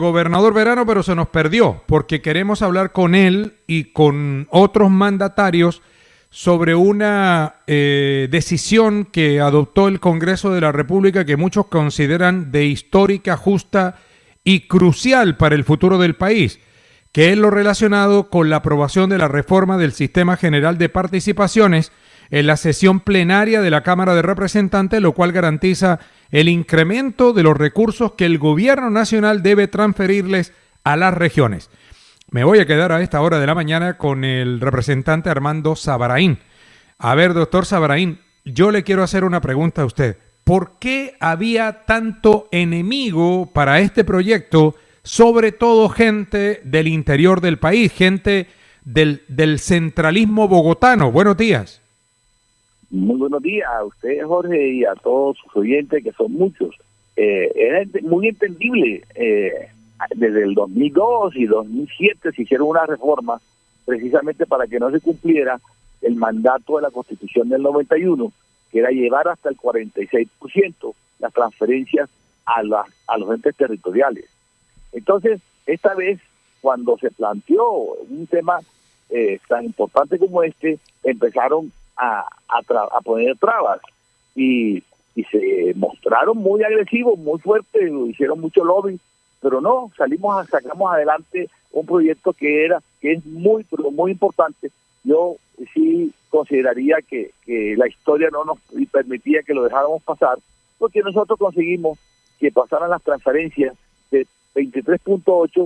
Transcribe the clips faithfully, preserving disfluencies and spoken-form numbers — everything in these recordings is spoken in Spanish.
Gobernador Verano, pero se nos perdió porque queremos hablar con él y con otros mandatarios sobre una eh, decisión que adoptó el Congreso de la República que muchos consideran de histórica, justa y crucial para el futuro del país, que es lo relacionado con la aprobación de la reforma del Sistema General de Participaciones en la sesión plenaria de la Cámara de Representantes, lo cual garantiza el incremento de los recursos que el gobierno nacional debe transferirles a las regiones. Me voy a quedar a esta hora de la mañana con el representante Armando Sabaraín. A ver, doctor Sabaraín, yo le quiero hacer una pregunta a usted. ¿Por qué había tanto enemigo para este proyecto, sobre todo gente del interior del país, gente del, del centralismo bogotano? Buenos días. Muy buenos días a usted, Jorge, y a todos sus oyentes, que son muchos. Eh, era muy entendible. Eh, desde el dos mil dos y dos mil siete se hicieron una reforma precisamente para que no se cumpliera el mandato de la Constitución del noventa y uno, que era llevar hasta el cuarenta y seis por ciento las transferencias a, las, a los entes territoriales. Entonces, esta vez, cuando se planteó un tema eh, tan importante como este, empezaron A, a, tra a poner trabas y, y se mostraron muy agresivos, muy fuertes, hicieron mucho lobby, pero no, salimos a, sacamos adelante un proyecto que era que es muy, pero muy importante. Yo sí consideraría que, que la historia no nos permitía que lo dejáramos pasar, porque nosotros conseguimos que pasaran las transferencias de veintitrés punto ocho,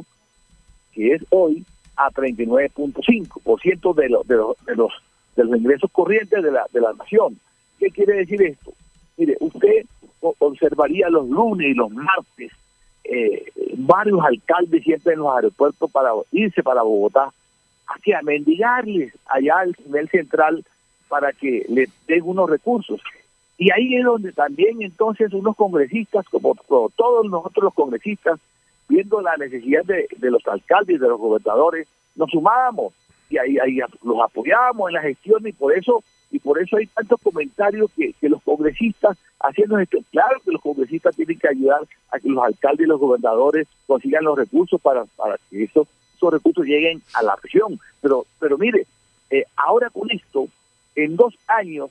que es hoy, a treinta y nueve punto cinco por ciento de, lo, de, lo, de los de los ingresos corrientes de la de la nación. ¿Qué quiere decir esto? Mire, usted observaría los lunes y los martes eh, varios alcaldes siempre en los aeropuertos para irse para Bogotá, hacia mendigarles allá al nivel central para que le den unos recursos. Y ahí es donde también entonces unos congresistas, como, como todos nosotros los congresistas, viendo la necesidad de, de los alcaldes y de los gobernadores, nos sumábamos y ahí, ahí los apoyábamos en la gestión, y por eso y por eso hay tantos comentarios que, que los congresistas haciendo esto. Claro que los congresistas tienen que ayudar a que los alcaldes y los gobernadores consigan los recursos para, para que esos, esos recursos lleguen a la región, pero pero mire, eh, ahora con esto, en dos años,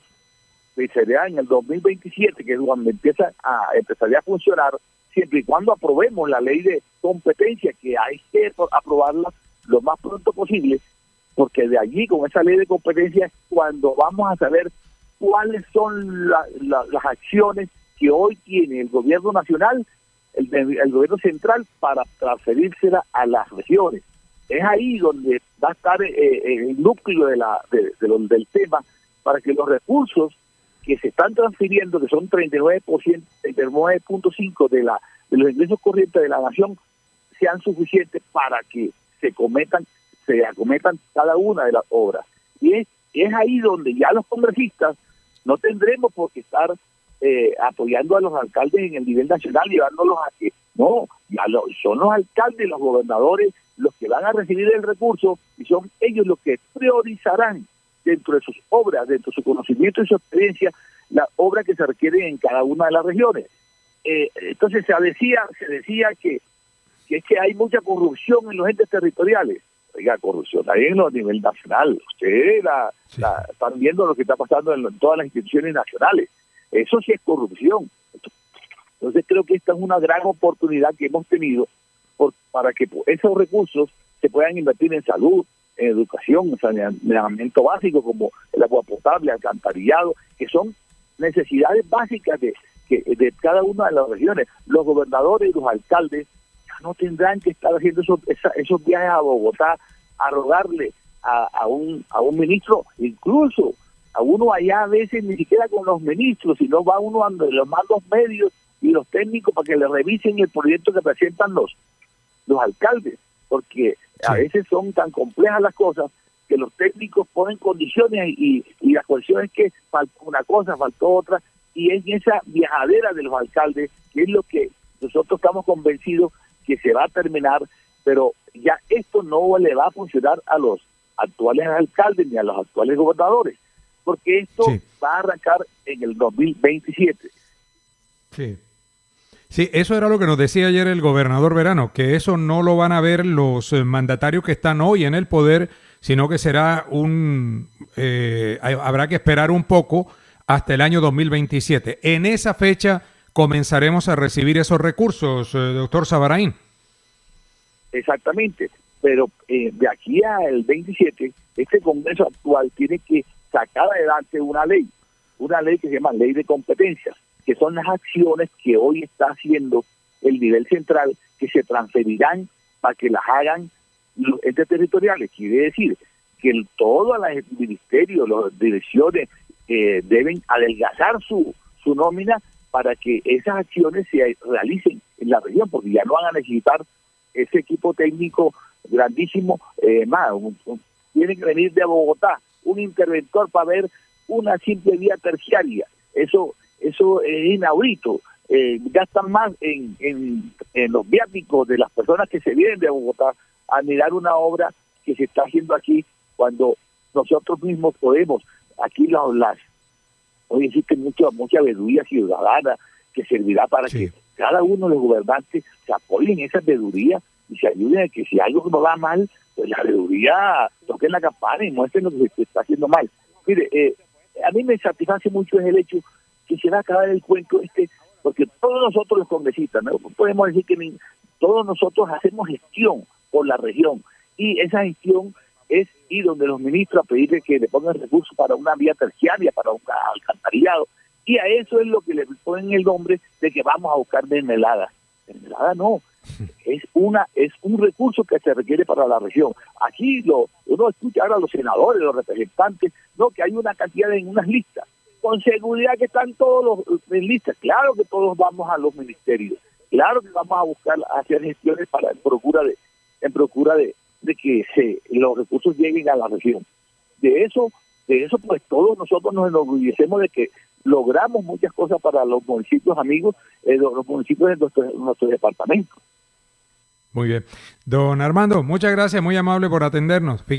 sería en el dos mil veintisiete, que es cuando empieza a empezaría a funcionar, siempre y cuando aprobemos la ley de competencia, que hay que aprobarla lo más pronto posible, porque de allí, con esa ley de competencia, cuando vamos a saber cuáles son la, la, las acciones que hoy tiene el gobierno nacional, el, el gobierno central, para transferírsela a las regiones. Es ahí donde va a estar eh, el núcleo de la de, de lo, del tema, para que los recursos que se están transfiriendo, que son treinta y nueve por ciento, treinta y nueve punto cinco por ciento de, la, de los ingresos corrientes de la nación, sean suficientes para que se cometan se acometan cada una de las obras. Y es, es ahí donde ya los congresistas no tendremos por qué estar eh, apoyando a los alcaldes en el nivel nacional, llevándolos a que, no, ya lo, son los alcaldes, los gobernadores, los que van a recibir el recurso, y son ellos los que priorizarán dentro de sus obras, dentro de su conocimiento y su experiencia, las obras que se requieren en cada una de las regiones. Eh, entonces se decía, se decía que, que es que hay mucha corrupción en los entes territoriales. Oiga, corrupción ahí en a nivel nacional. Ustedes la, sí. la, están viendo lo que está pasando en, en todas las instituciones nacionales. Eso sí es corrupción. Entonces creo que esta es una gran oportunidad que hemos tenido por, para que esos recursos se puedan invertir en salud, en educación, en saneamiento básico como el agua potable, alcantarillado, que son necesidades básicas de, que, de cada una de las regiones. Los gobernadores y los alcaldes no tendrán que estar haciendo esos, esos viajes a Bogotá a rogarle a, a un a un ministro, incluso a uno allá a veces ni siquiera con los ministros, sino va uno a los mandos medios y los técnicos para que le revisen el proyecto que presentan los los alcaldes, porque sí. a veces son tan complejas las cosas que los técnicos ponen condiciones y, y la cuestión es que faltó una cosa, faltó otra, y es esa viajadera de los alcaldes que es lo que nosotros estamos convencidos que se va a terminar, pero ya esto no le va a funcionar a los actuales alcaldes ni a los actuales gobernadores, porque esto sí. va a arrancar en el dos mil veintisiete. Sí. Sí, eso era lo que nos decía ayer el gobernador Verano, que eso no lo van a ver los eh, mandatarios que están hoy en el poder, sino que será un, eh, hay- habrá que esperar un poco hasta el año dos mil veintisiete. En esa fecha comenzaremos a recibir esos recursos, eh, doctor Sabarain. Exactamente, pero eh, de aquí al veintisiete, este Congreso actual tiene que sacar adelante una ley, una ley que se llama Ley de Competencias, que son las acciones que hoy está haciendo el nivel central, que se transferirán para que las hagan los entes territoriales. Quiere decir que el, todos los ministerios, las direcciones eh, deben adelgazar su, su nómina para que esas acciones se realicen en la región, porque ya no van a necesitar ese equipo técnico grandísimo, eh, más, un, un, tiene que venir de Bogotá, un interventor para ver una simple vía terciaria. Eso eso es inaudito. Eh, gastan más en, en, en los viáticos de las personas que se vienen de Bogotá a mirar una obra que se está haciendo aquí, cuando nosotros mismos podemos. Aquí las, las hoy existe mucha, mucha veeduría ciudadana que servirá para sí. que cada uno de los gobernantes se apoyen en esa veeduría y se ayuden a que si algo no va mal, pues la veeduría toquen la campana y muestren lo que se está haciendo mal. Mire, eh, a mí me satisface mucho es el hecho que se va a acabar el cuento este, porque todos nosotros los congresistas, ¿no? Podemos decir que ni, todos nosotros hacemos gestión por la región, y esa gestión es ir donde los ministros a pedirle que le pongan recursos para una vía terciaria, para un alcantarillado, y a eso es lo que le ponen el nombre de que vamos a buscar mermelada. Mermelada no, es una es un recurso que se requiere para la región. Aquí lo uno escucha ahora a los senadores, los representantes, no, que hay una cantidad en unas listas. Con seguridad que están todos los en listas. Claro que todos vamos a los ministerios. Claro que vamos a buscar hacer gestiones para en procura de en procura de, de que se, los recursos lleguen a la región. De eso, de eso pues todos nosotros nos enorgullecemos de que logramos muchas cosas para los municipios amigos, eh, los, los municipios de nuestro, nuestro departamento. Muy bien. Don Armando, muchas gracias, muy amable por atendernos.